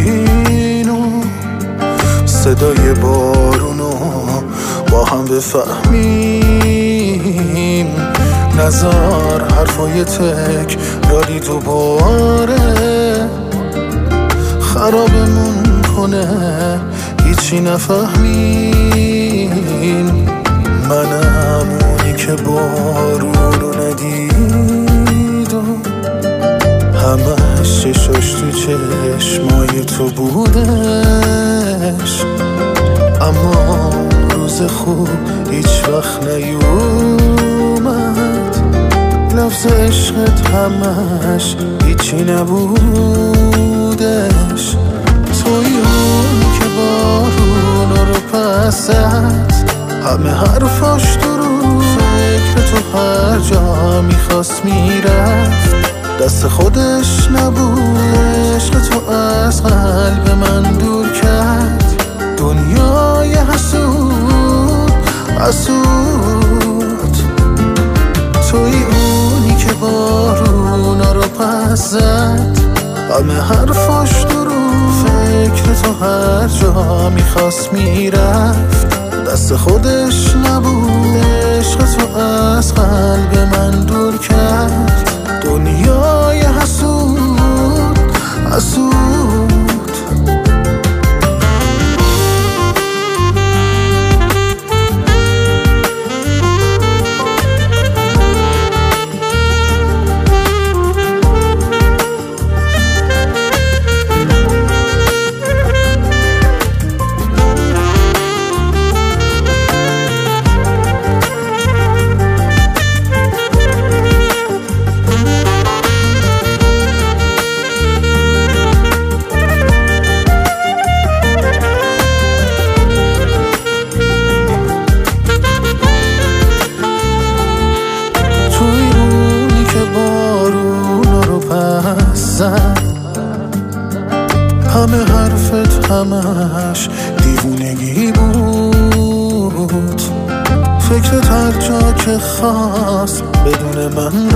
اینو صدای بارونو با هم بفهمیم. نزار حرفای تکراری دوباره خرابمون کنه، هیچی نفهمیم. منم اونی که بارونو ندید و همش چشاش تو چشمای تو بودش، اما روز خوب هیچ وقت نیومد. لفظ عشقت همش هیچی نبودش. توی اون که بارون رو پس زد، همه حرفاش درو فکر تو هر جا میخواست میرفت. دست خودش نبود، عشق تو از قلب من دور کرد. دنیای حسود حسود. توی اونی که بارونا رو پس زد، همه حرفاش درو فکر تو هر جا میخواست میرفت. دست خودش نبود، عشق تو از قلب من دور کرد. دنیای حسود حسود. همه حرفت همش دیوونگی بود. فکرت هر جا که خواست بدون من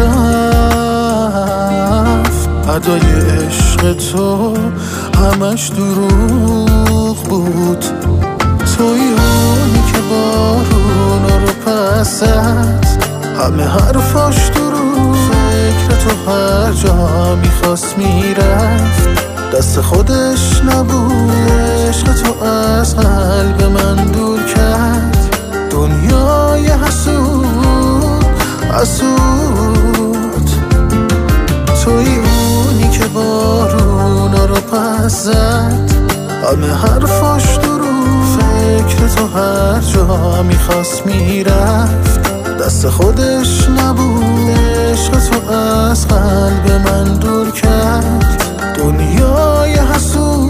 رفت. ادای عشق تو همش دروغ بود. توی اونی که بارون رو پس زد، همه حرفاش دروغ فکر تو هر جا میخواست میرفت. دست خودش نبود، عشق تو از قلب من دور کرد. دنیای حسود حسود. توی اونی که بارونا رو پس زد، همه حرفاش درو فکر تو هر جا میخواست میرفت. دست خودش نبود، عشق تو از قلب من دور کرد. دنیای حسود